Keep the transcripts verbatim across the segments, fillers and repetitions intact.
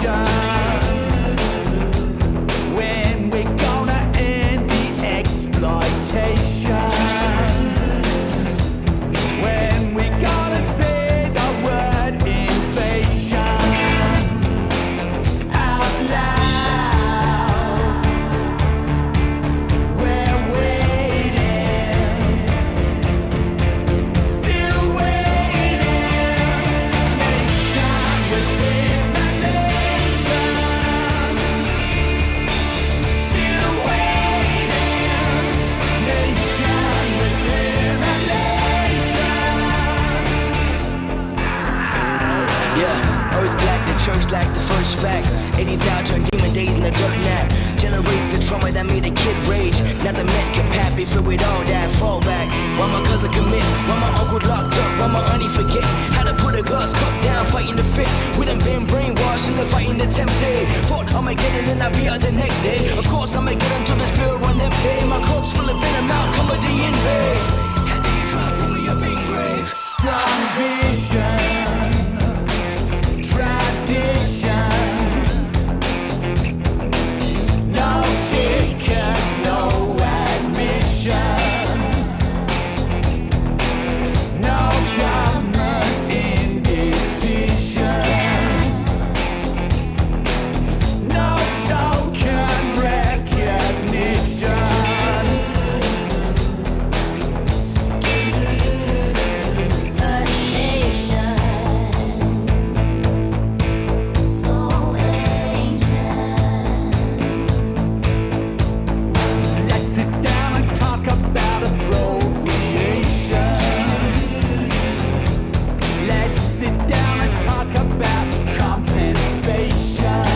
When we're gonna end the exploitation? When we gonna say the word invasion out loud? We're waiting, still waiting. Nation within a nation, still waiting. Nation within a nation. Yeah, earth black, the church like the first fact. eighty thousand demon days in the dirt nap. Generate the trauma that made a kid rage. Now the men get happy, feel it all that fall back. Why my cousin commit? Why my uncle locked up? Why my auntie forget how to put a glass cup down, fighting the fit? We done been brainwashed and the fighting the tempted. Thought I'ma get it and I'll be out the next day. Of course I'ma get him till the spirit run empty. My corpse full of venom, outcome of the invade. How do you try to put me up in grave? Strong vision, tradition, no ticket, no admission, no government indecision, no token recognition. Let's sit down and talk about appropriation. Let's sit down and talk about compensation.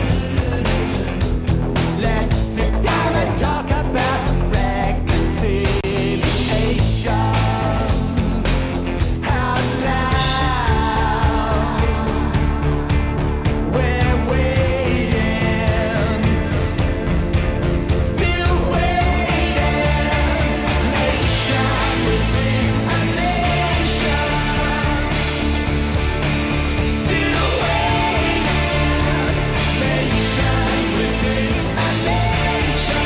Let's sit down and talk about reconciliation. Out loud, we're waiting, still waiting. Nation within a nation, still waiting. Nation within a nation.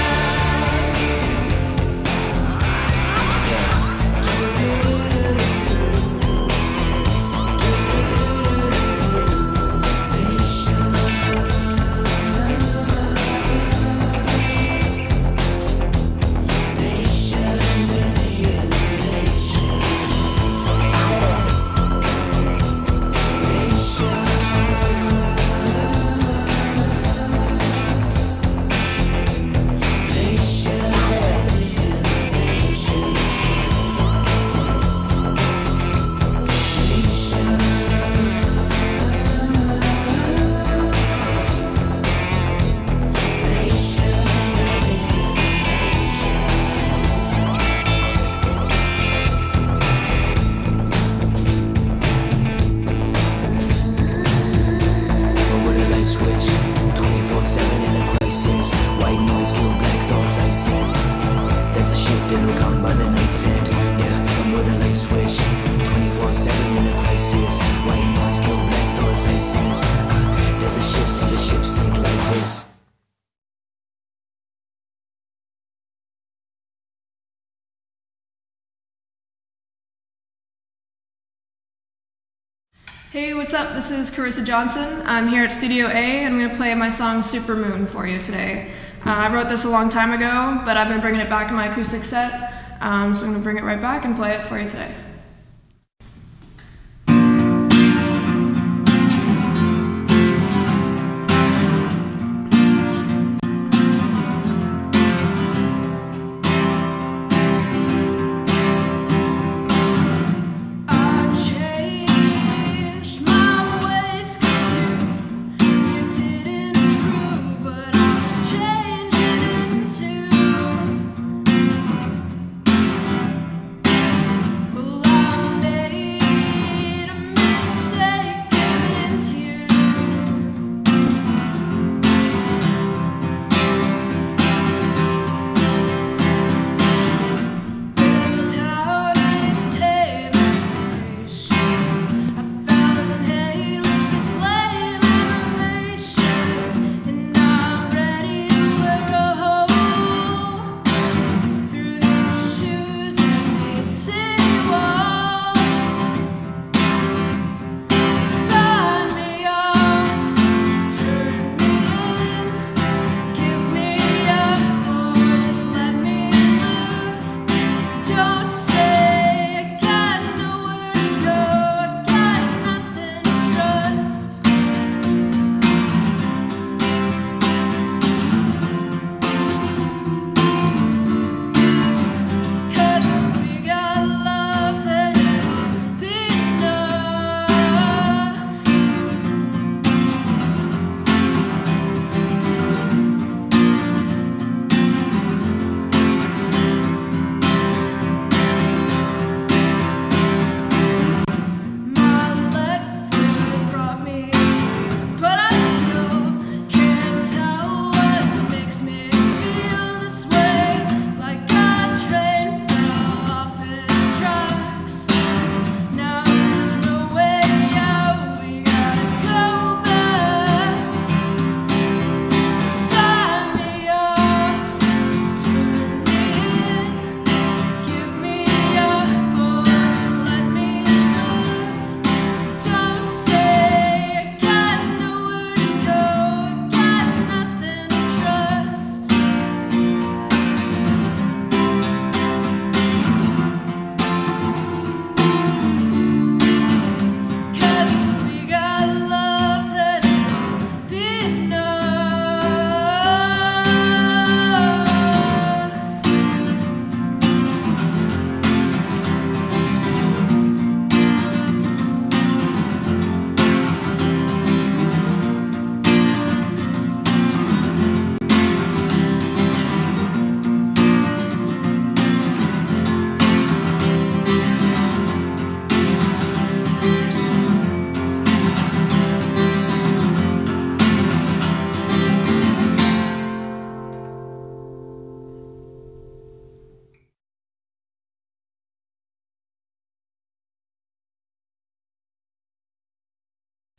But with a light switch, twenty-four seven in a crisis. White noise kill black thoughts I sense. There's a shift that'll come by the night's end. Yeah, I'm with a light switch, twenty-four seven in a crisis. White noise kill black thoughts I sense. Uh, there's a shift, see the ship sink like this. Hey, what's up? This is Carissa Johnson. I'm here at Studio A and I'm going to play my song Supermoon for you today. Uh, I wrote this a long time ago, but I've been bringing it back in my acoustic set, um, so I'm going to bring it right back and play it for you today. Well,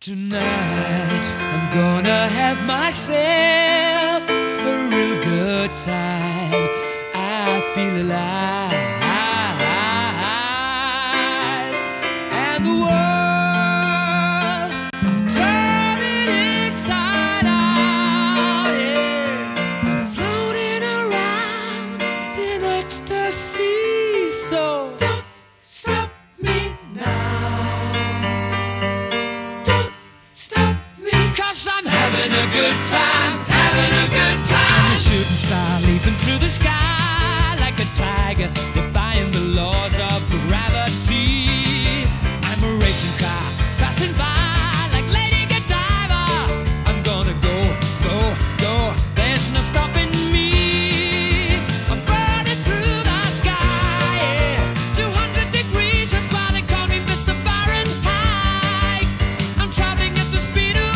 Tonight I'm gonna have myself a real good time. I feel alive, and the world I'm turning inside out. Yeah, I'm floating around in ecstasy. So don't stop me now. I'm having a good time, having a good time. I'm a shooting star leaping through the sky like a tiger, defying the laws of gravity. I'm a racing car passing by like Lady Godiva. I'm gonna go, go, go. There's no stopping me. I'm burning through the sky, yeah. two hundred degrees, that's why they call me Mister Fahrenheit. I'm traveling at the speed of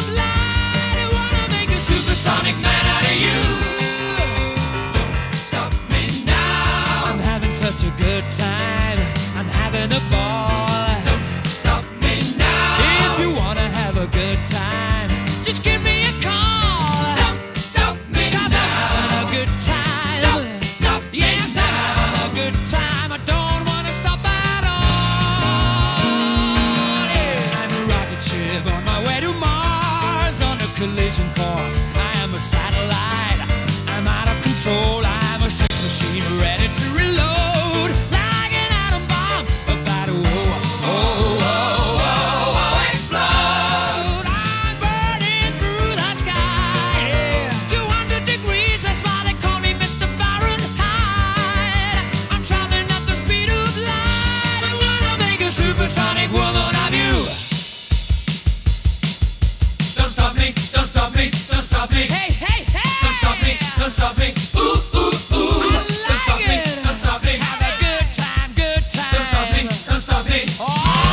supersonic man out of you. Don't stop me now. I'm having such a good time. I'm having a ball. Don't stop me now. If you wanna have a good time, just give me a call. Don't stop me now. 'Cause I'm having a good time. Don't stop me yes, now. I'm having a good time. I don't wanna stop at all. Yeah. I'm a rocket ship on my way to Mars on a collision course. I'm a satellite, I'm out of control. I'm a sex machine ready to reload, like an atom bomb about to oh, oh, oh, oh, oh, explode. I'm burning through the sky, yeah. two hundred degrees, that's why they call me Mister Fahrenheit. I'm traveling at the speed of light. I wanna make a supersonic woman of you. Don't stop me, don't stop me, don't stop me. Hey, hey, hey! Don't stop me, don't stop me. Ooh, ooh, ooh. I like don't stop it. me, don't stop me. Have a good time, good time. Don't stop me, don't stop me. Oh!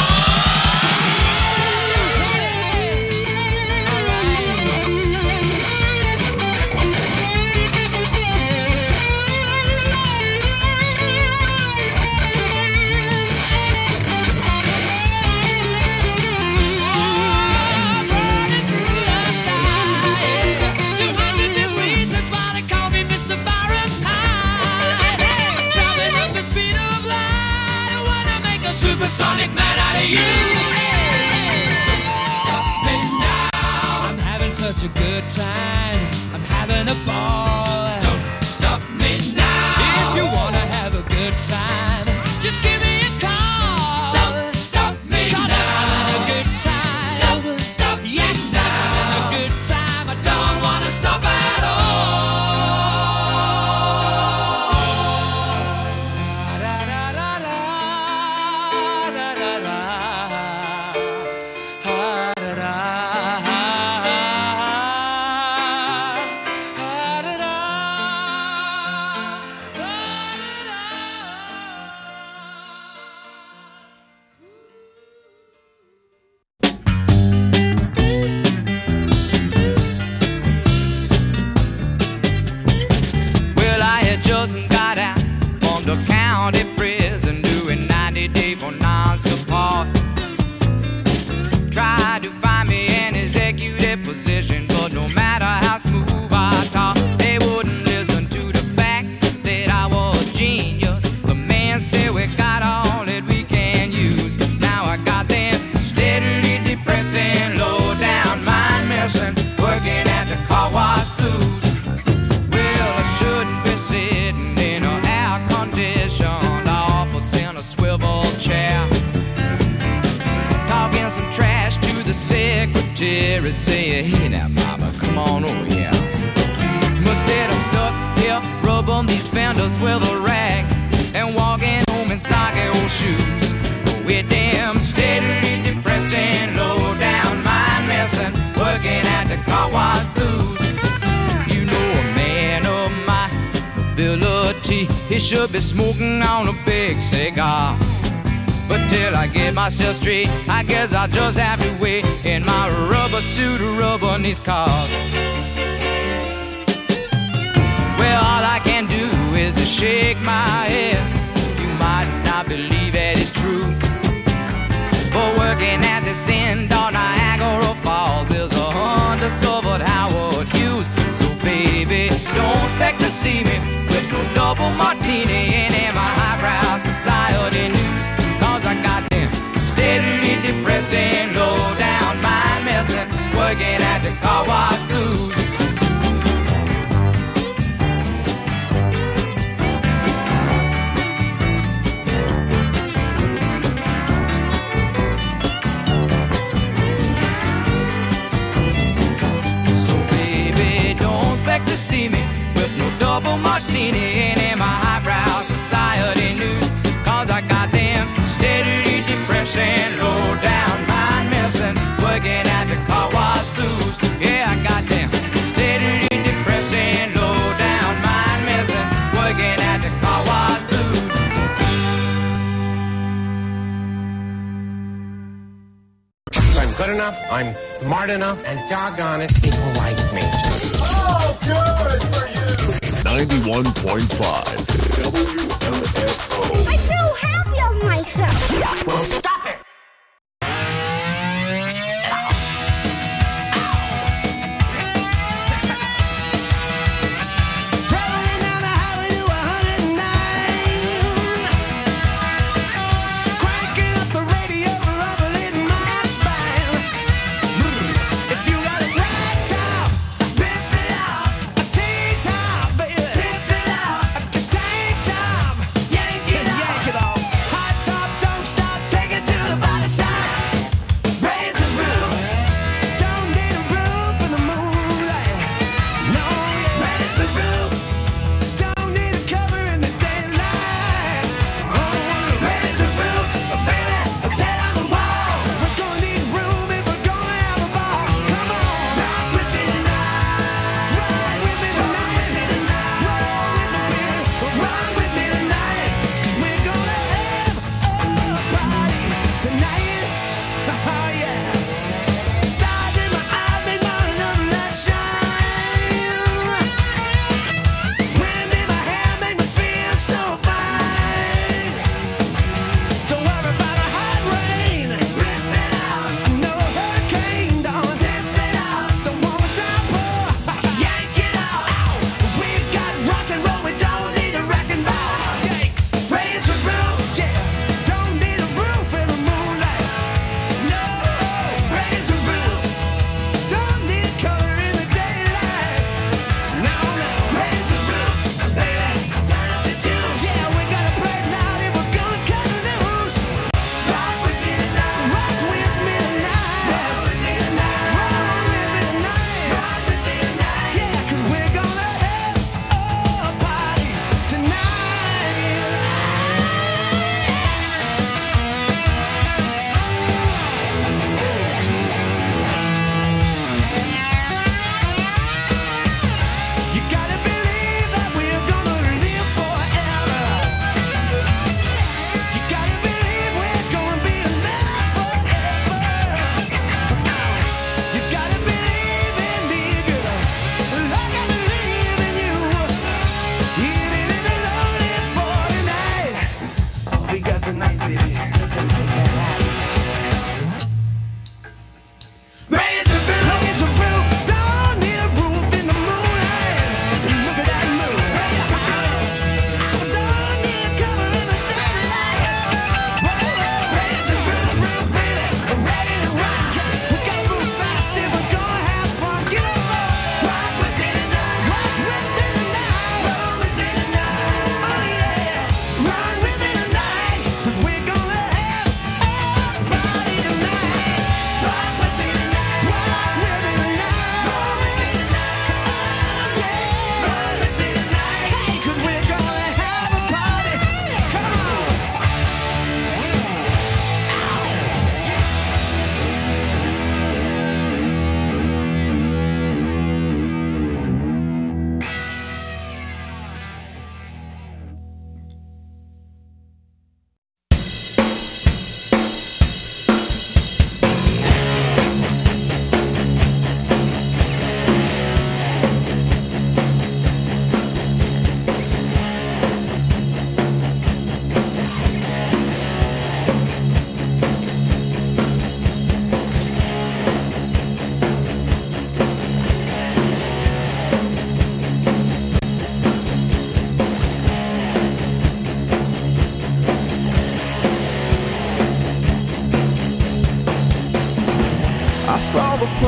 Supersonic man out of you. Don't stop me now. I'm having such a good time. I'm having a ball. Don't stop me now. If you wanna have a good time, just give me a call. Don't stop me now. I'm having a good time. Don't stop me yes, now. I'm having a good time. I don't wanna stop at all. Jerry say, hey now mama, come on over here. Must get them stuck here, rub on these fenders with a rag, and walking home in soggy old shoes. With them steadily depressing, low down mind messing, working at the car wash blues. You know a man of my ability, he should be smoking on a big cigar. But till I get myself straight, I guess I'll just have to wait in my rubber suit, rubber on these cars. Well, all I can do is to shake my head. You might not believe it is true, but working at this end on Niagara Falls, see me with no double martini and in my highbrow society news. Cause I got them steadily depressing, low down mind messing, working at the car wash blues. To see me with no double martini and in my highbrow society news. Cause I got them steadily depressing, low down mind messing, working at the car wash blues. Yeah, I got them steadily depressing, low down mind messing, working at the car wash blues. I'm good enough, I'm smart enough, and doggone it, people like me. Good for you. ninety-one point five W M F O. I feel happy of myself. Well, stop it! Rolling down the highway to one oh nine, cranking up the radio, rumbling my spine. If you got a rag top, rip it out. A T-top, baby, rip it out. A tank top, yank it off. Hot top, don't stop, take it to the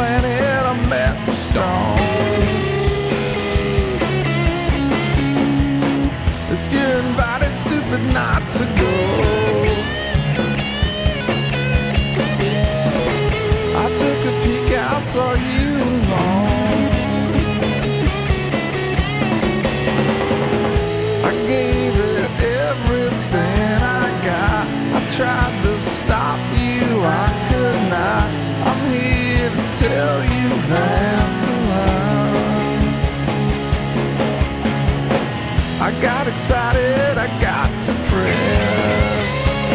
planet I met the Stones. If you're invited, stupid not to go. I took a peek out, saw you alone. I gave it everything I got. I tried to stop you, I could not. I'm here to tell you that's a lie. I got excited, I got depressed.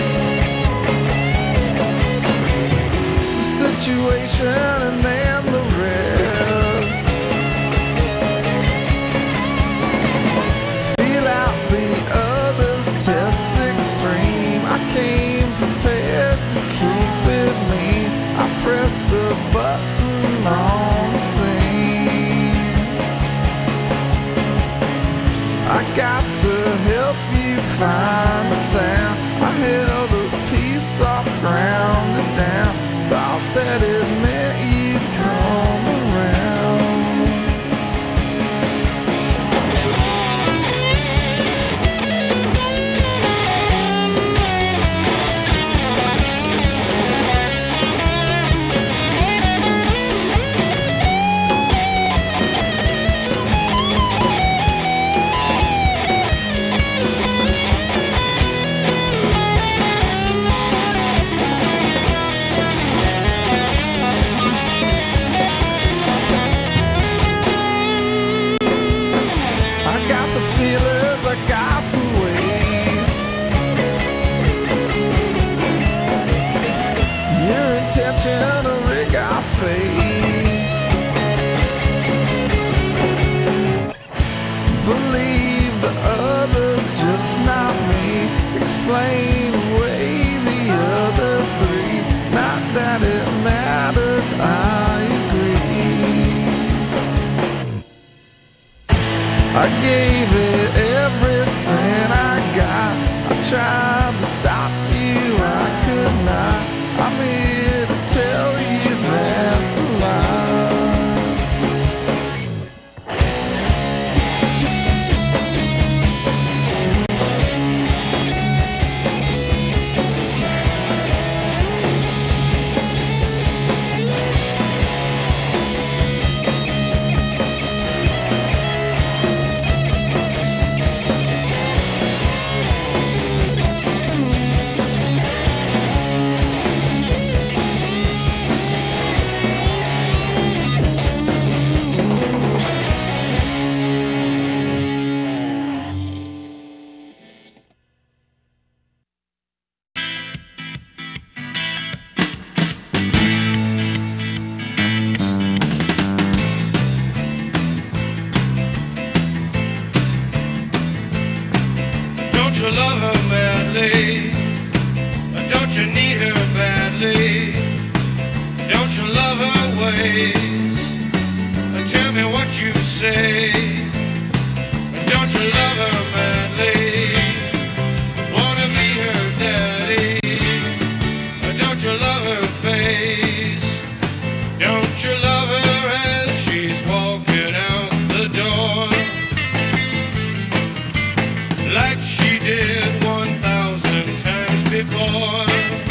The situation and then the rest. Feel out the others, test extreme. I came prepared to keep with me. I pressed the button on the scene. I got to help you find the sound. I held a piece off ground and down. Thought that it meant you'd come around. I got the weight. Your intention to rig our fate. Believe the others, just not me. Explain away the other three. Not that it matters, I agree. I gave it everything I got. I tried to stop you, I could not. I'm here to tell you that's a lie. Don't you love her madly? Don't you need her badly? Don't you love her ways? Tell me what you say. Don't you love her madly? Wanna be her daddy? Don't you love her face? Don't you love her as she's walking out the door? Like she did one thousand times before.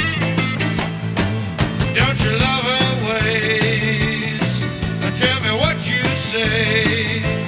Don't you love her ways? Tell me what you say.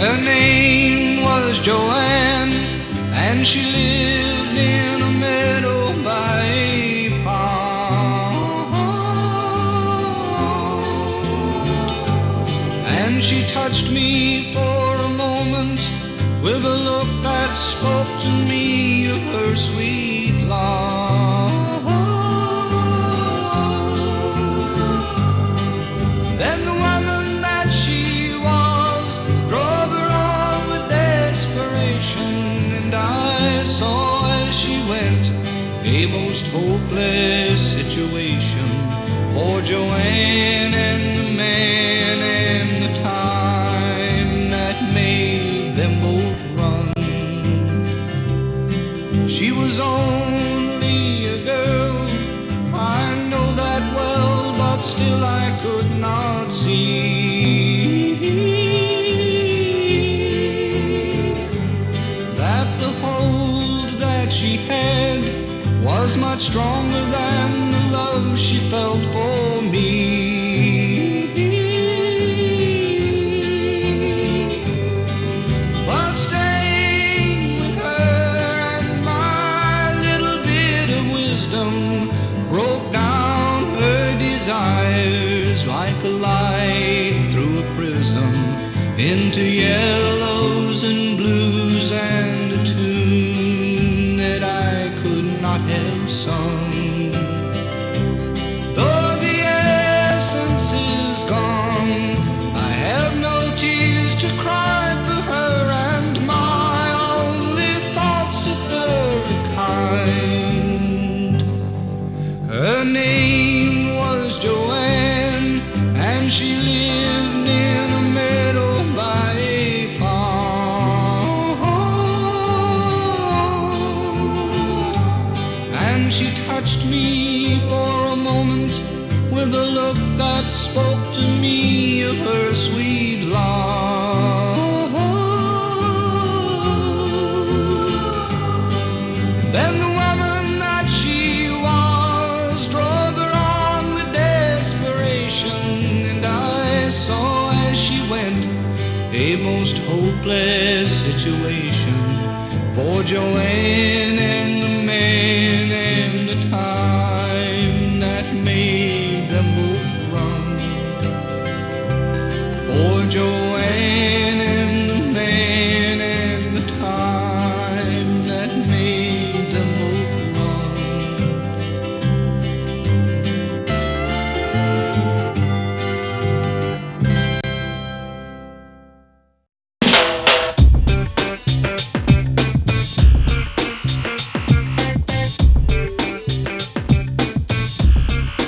Her name was Joanne, and she lived in a meadow by a pond. And she touched me for a moment with a look that spoke to me of her sweet love. Then the woman that she was drove her on with desperation, and I saw as she went a most hopeless situation for Joanne and the man and the time that made them both run. She was only a girl, I know that well, but still I could not see that the hold that she had was much stronger than the love she felt for me. But staying with her and my little bit of wisdom broke down her desires like a light through a prism into yellows and blues and a tune that I could not have sung. Though the essence is gone, I have no tears to cry for her, and my only thoughts of her are kind. Her name was Joanne, and she lived in a meadow by a pond. And she touched me for a moment with a look that spoke to me of her sweet love. Then the woman that she was drove her on with desperation, and I saw as she went a most hopeless situation for Joanne and the man and the time that made them both run. For Joanne and the man and the time that made them both run.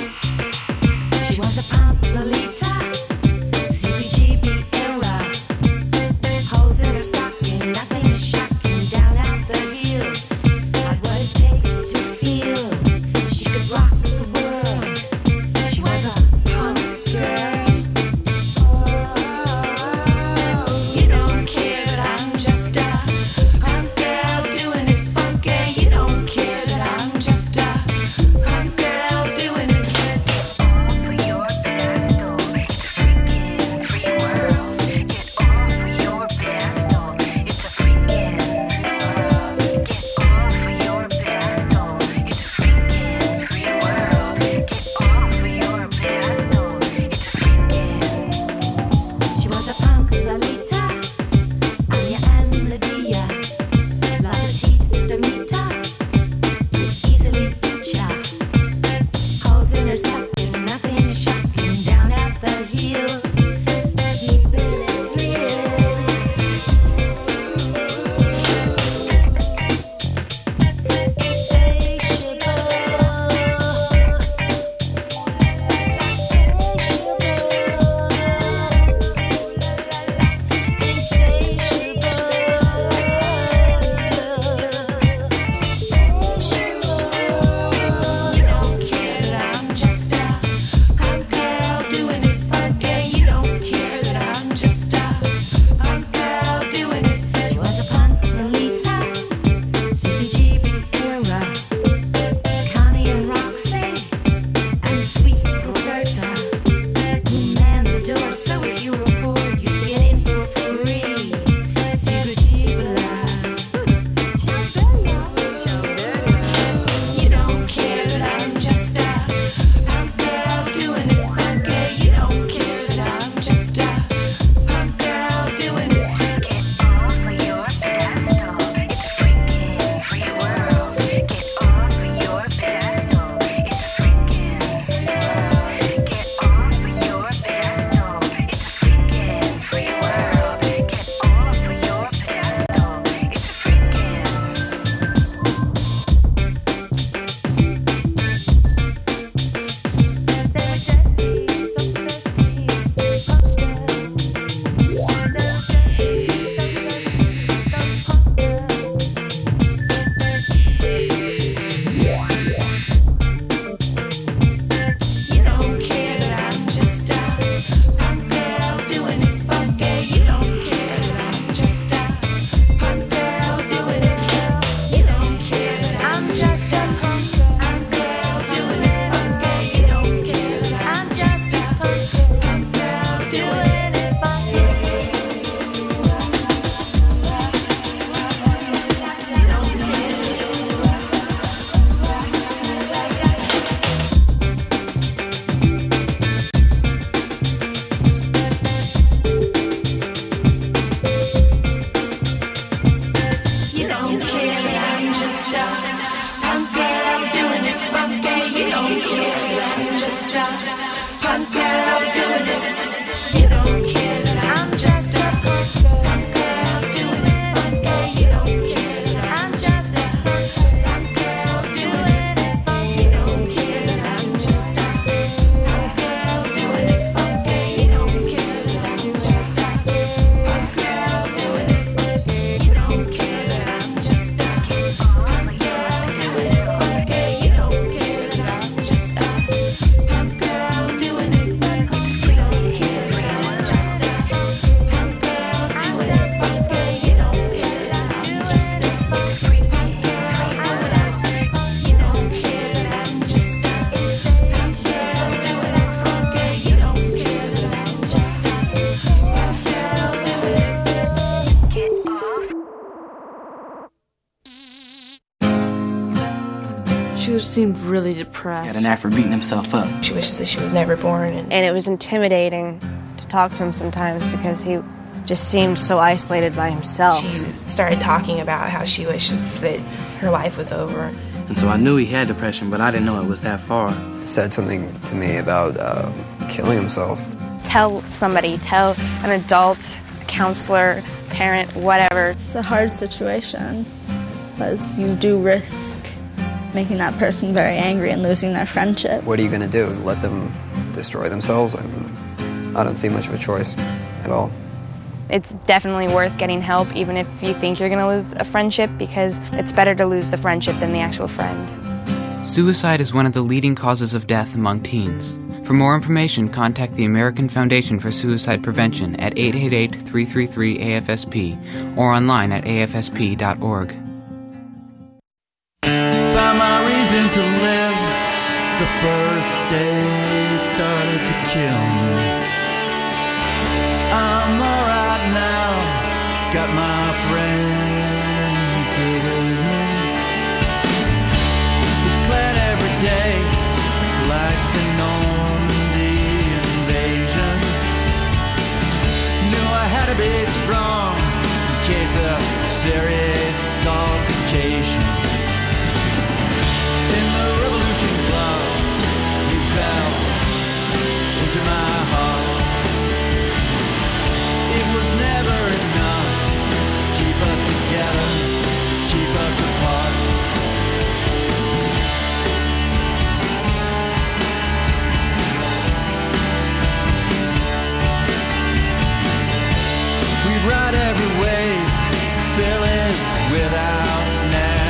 She was a pop Lolita, C B G B era. was seemed really depressed. He had an knack for beating himself up. She wishes that she was never born. And, and it was intimidating to talk to him sometimes because he just seemed so isolated by himself. She started talking about how she wishes that her life was over. And so I knew he had depression, but I didn't know it was that far. He said something to me about uh, killing himself. Tell somebody, tell an adult, a counselor, parent, whatever. It's a hard situation because you do risk making that person very angry and losing their friendship. What are you going to do? Let them destroy themselves? I mean, I don't see much of a choice at all. It's definitely worth getting help, even if you think you're going to lose a friendship, because it's better to lose the friendship than the actual friend. Suicide is one of the leading causes of death among teens. For more information, contact the American Foundation for Suicide Prevention at eight eight eight, three three three, A F S P or online at A F S P dot org. Found my reason to live the first day it started to kill me. I'm alright now, got my friends here with me. We plan every day like the Normandy invasion. Knew I had to be strong in case of serious altercation. In the Revolution Club, you fell into my heart. It was never enough to keep us together, keep us apart. We ride every wave, fearless without now.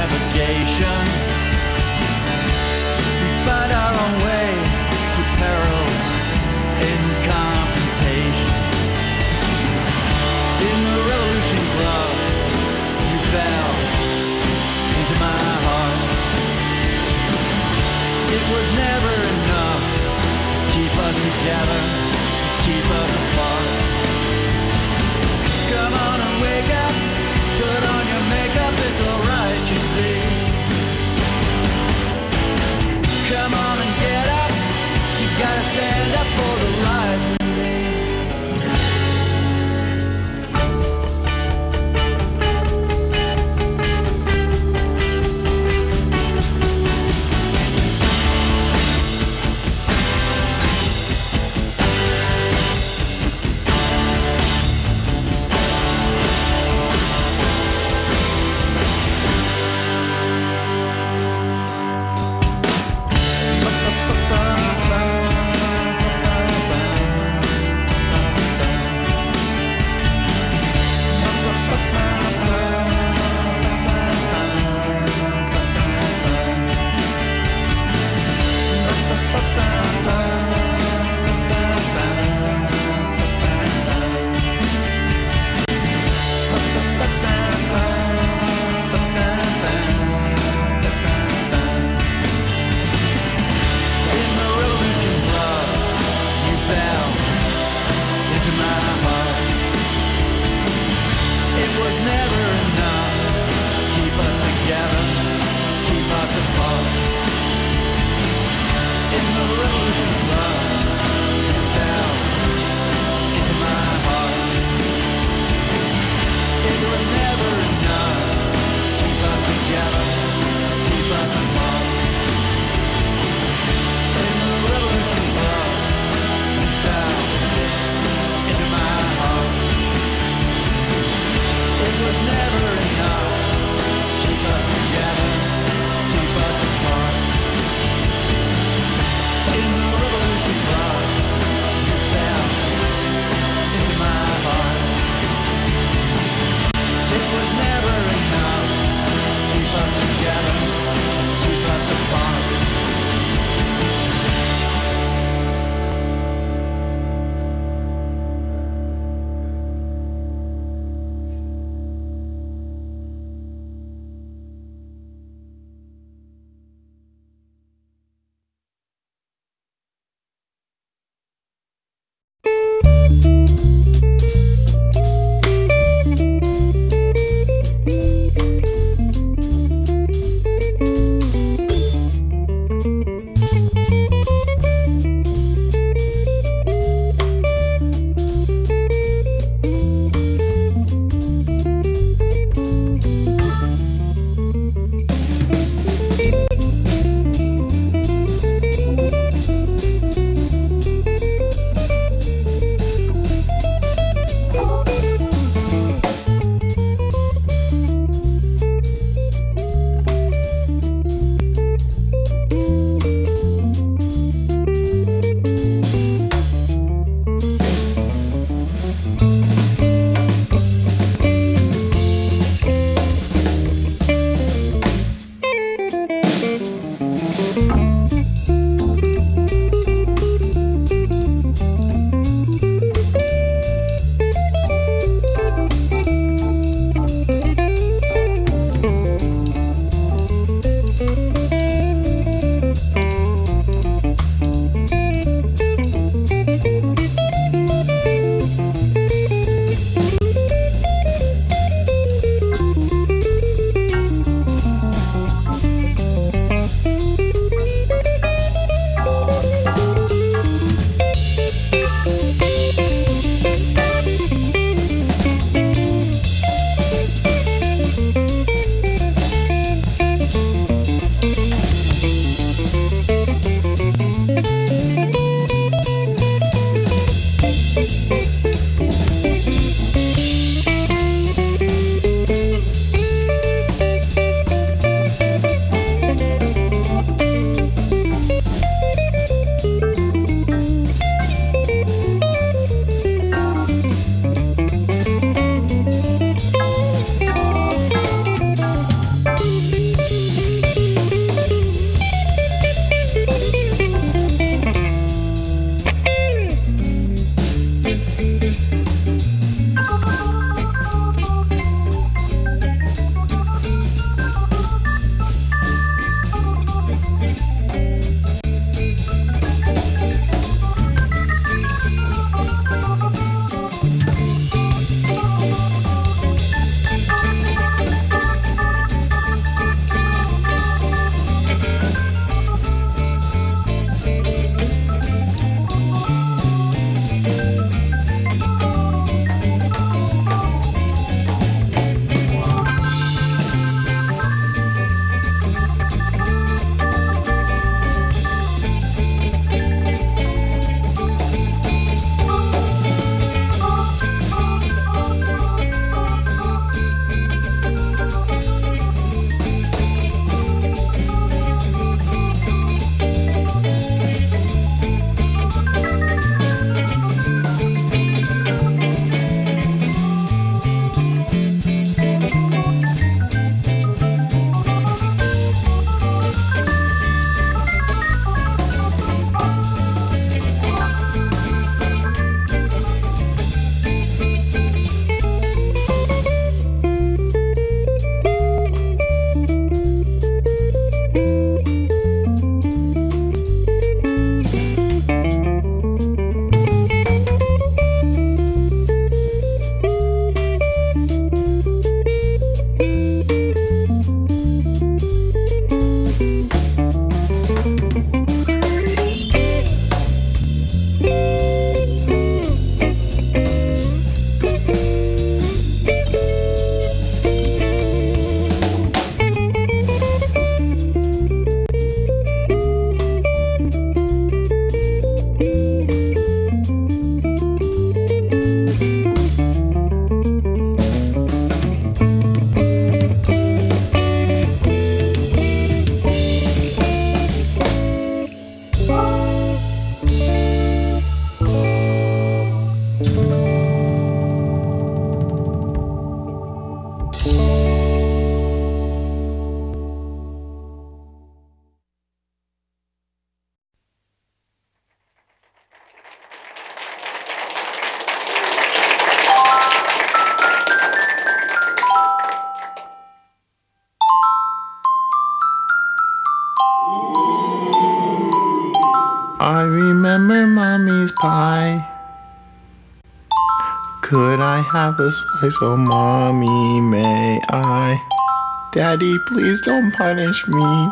Could I have a slice? Oh, mommy, may I? Daddy, please don't punish me.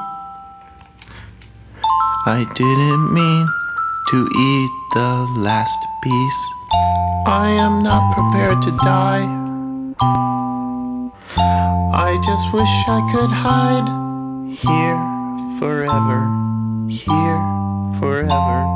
I didn't mean to eat the last piece. I am not prepared to die. I just wish I could hide here forever, here forever.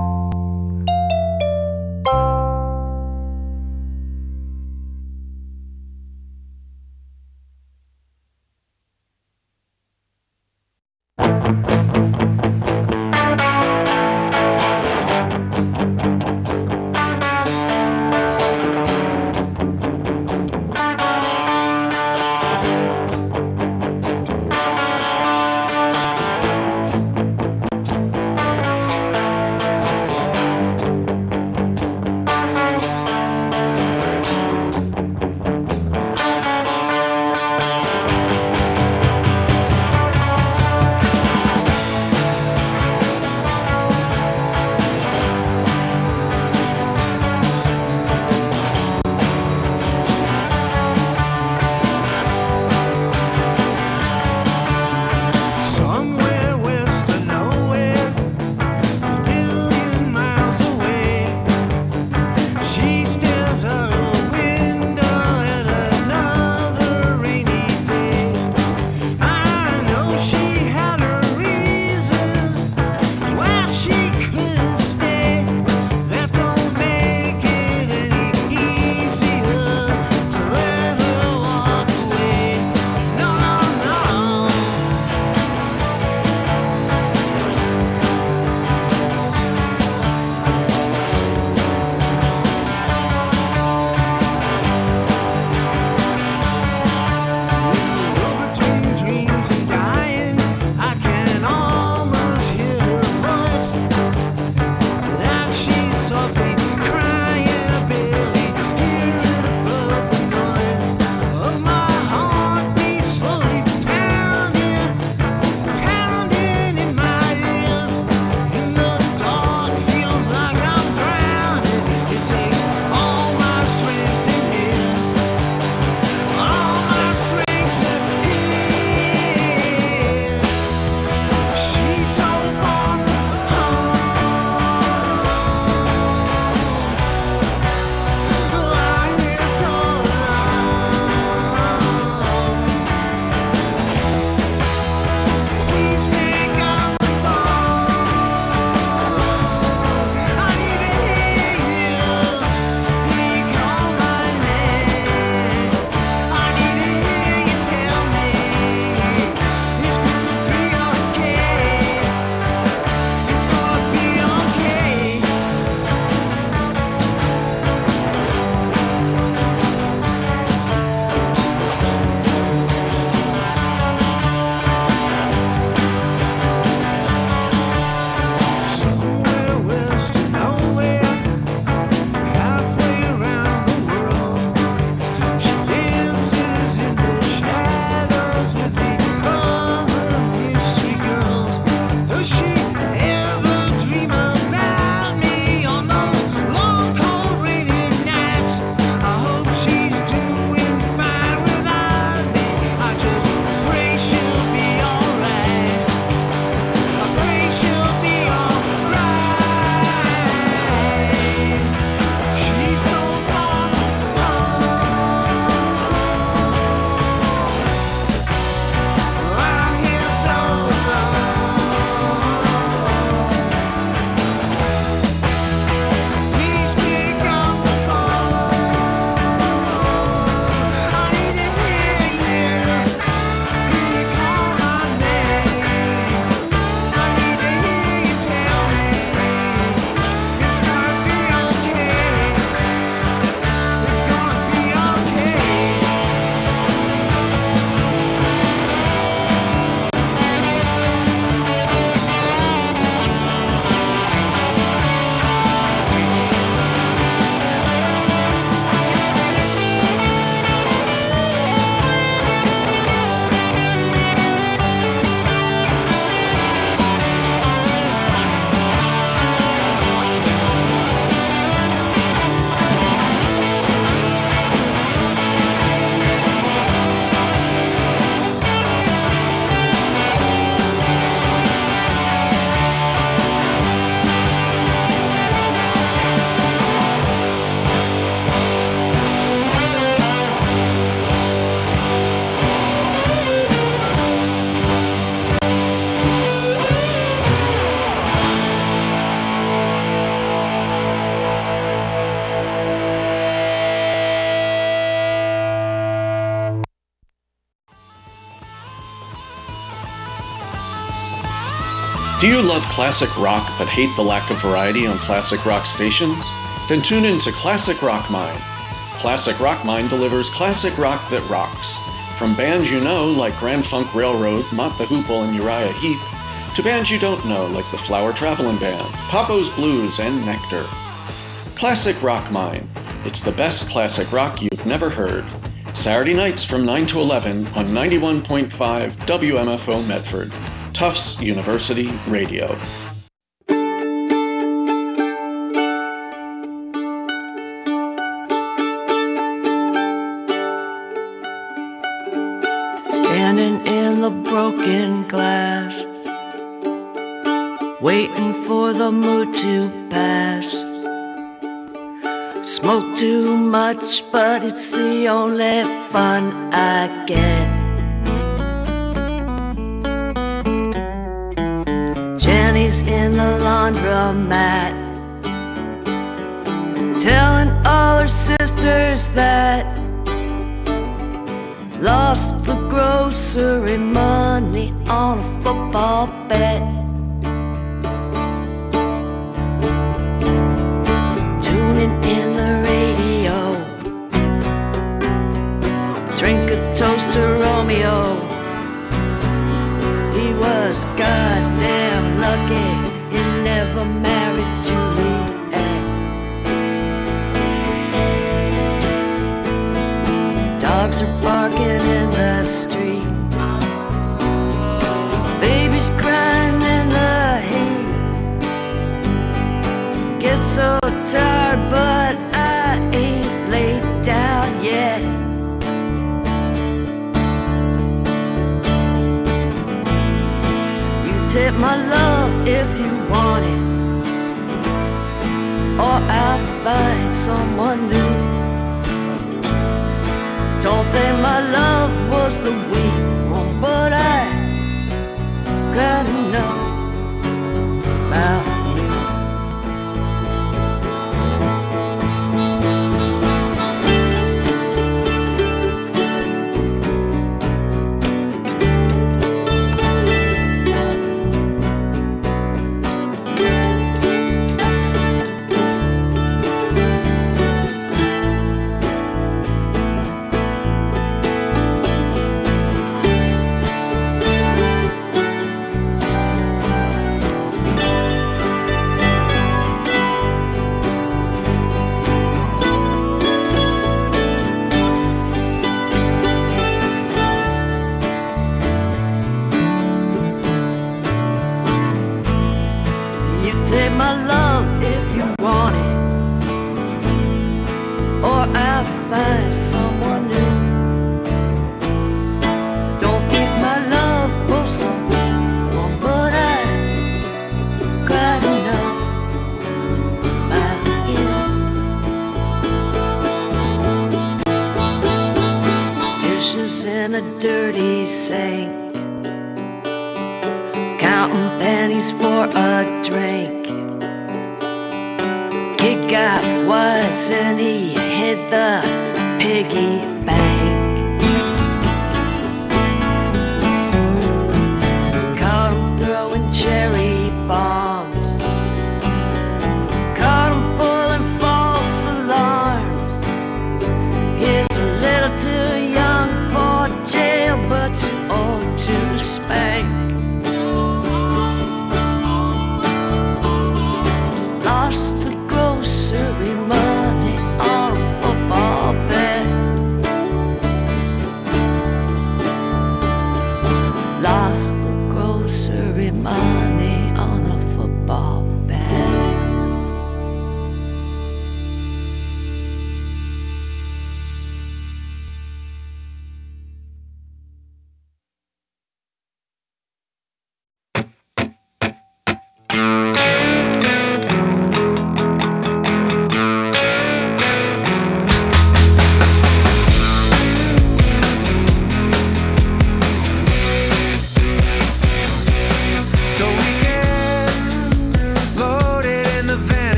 Do you love classic rock but hate the lack of variety on classic rock stations? Then tune in to Classic Rock Mine. Classic Rock Mine delivers classic rock that rocks. From bands you know like Grand Funk Railroad, Mott the Hoople, and Uriah Heep, to bands you don't know like the Flower Traveling Band, Papo's Blues, and Nectar. Classic Rock Mine. It's the best classic rock you've never heard. Saturday nights from nine to eleven on ninety-one point five W M F O Medford, Tufts University Radio. Standing in the broken glass, waiting for the mood to pass. Smoke too much, but it's the only fun I get. Jenny's in the laundromat, telling all her sisters that lost the grocery money on a football bet. Tuning in the radio, drink a toast to Romeo. He was goddamn lucky he never married Juliet. Dogs are barking in the street, babies crying in the heat. Get so tired, but I ain't laid down yet. You take my love if you want it, or I'll find someone new. Don't think my love was the weak one, but I gotta know about you. Take my love if you want it, or I'll find someone new. Don't think my love was the weak one, but I gotta know about you. Dishes in a dirty sink, counting pennies for a drink. Kid got wise and he hit the piggy bank. Caught him throwing cherry bombs, caught him pulling false alarms. He's a little too young for jail, but too old to spank. Lost the grocery money on a football bet.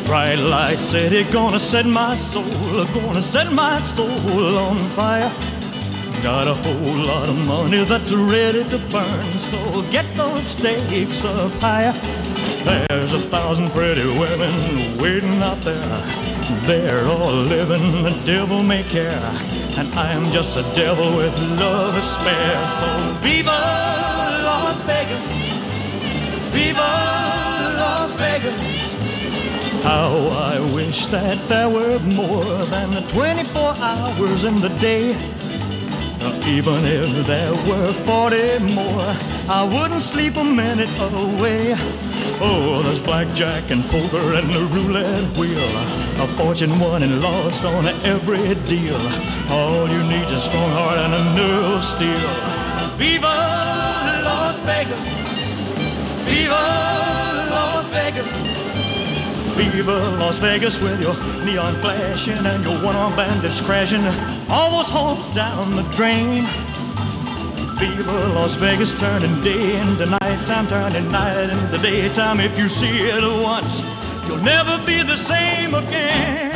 Bright light city, gonna set my soul, gonna set my soul on fire. Got a whole lot of money that's ready to burn, so get those stakes up higher. There's a thousand pretty women waiting out there. They're all living the devil may care, and I'm just a devil with love to spare. So viva Las Vegas, viva Las Vegas. How I wish that there were more than twenty-four hours in the day. Even if there were forty more, I wouldn't sleep a minute away. Oh, there's blackjack and poker and the roulette wheel, a fortune won and lost on every deal. All you need is a strong heart and a nerve of steel. Viva Las Vegas, viva Las Vegas, viva Las Vegas with your neon flashing and your one-armed bandits crashing all those hopes down the drain. Viva Las Vegas, turning day into nighttime, turning night into daytime. If you see it once, you'll never be the same again.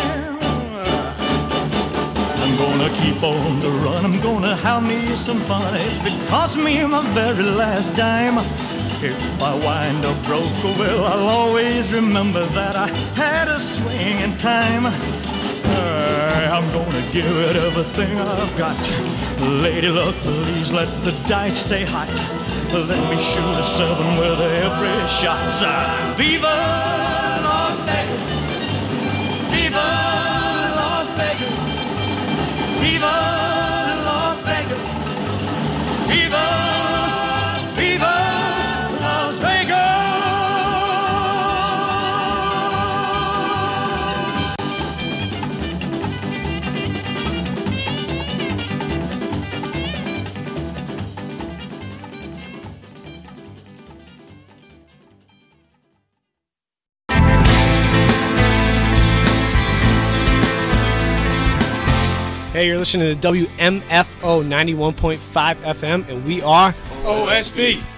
I'm gonna keep on the run, I'm gonna have me some fun. If it costs me my very last dime, if I wind up broke, well, I'll always remember that I had a swing in time. Uh, I'm gonna give it everything I've got. Lady luck, please let the dice stay hot. Let me shoot a seven with every shot. Uh, Viva Las Vegas, viva Las Vegas, viva Las Vegas, viva, viva Las Vegas. Hey, you're listening to W M F O ninety-one point five F M, and we are O S B.